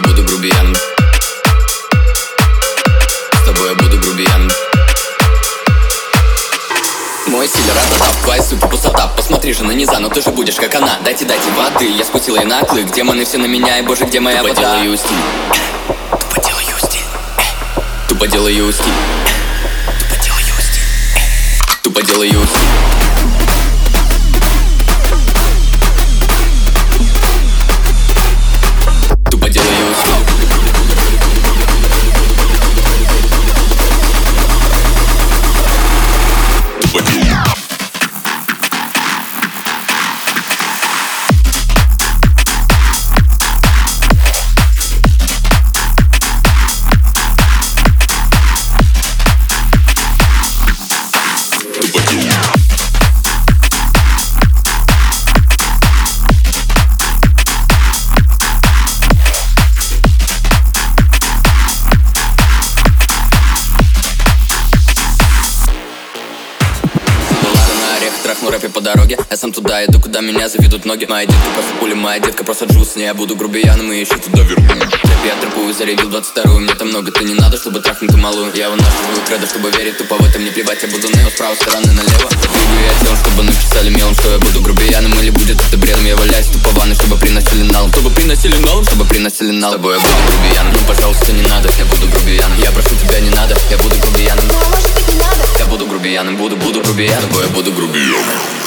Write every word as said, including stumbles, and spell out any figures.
буду грубияном. С тобой я буду грубияном. Мой стиль рататап, твоя супер пустота. Посмотри же на низа, но ты же будешь как она. Дайте, дайте воды, я спустила и на клык. Демоны все на меня, и боже, где моя вода? Тупо делаю стиль, тупо делаю стиль, тупо делаю стиль, тупо делаю стиль, тупо делаю стиль. Трахну рэпе по дороге, я сам туда иду, куда меня заведут ноги. Моя детка просто пуля, моя детка просто джуз. С ней я буду грубияном и еще туда верну. Рэп я трепую, заревил двадцать вторую. Мне там много-то не надо, чтобы трахнуть ту малую. Я вынашиваю кредо, чтобы верить, тупо в этом не плевать. Я буду нео с правой стороны налево. Двигаю я телом, чтобы написали мелом, что я буду грубияном. Или будет это бредом, я валяюсь тупо в ванной, чтобы приносили налом. Чтобы приносили налом, чтобы приносили налом. С тобой я буду грубияном, ну пожалуйста не надо. Я буду грубияном, я прошу тебя не надо. Я буду грубияном, ну а может быть не надо. Я буду грубияном, буду, буду грубияном. С тобой я буду грубияном.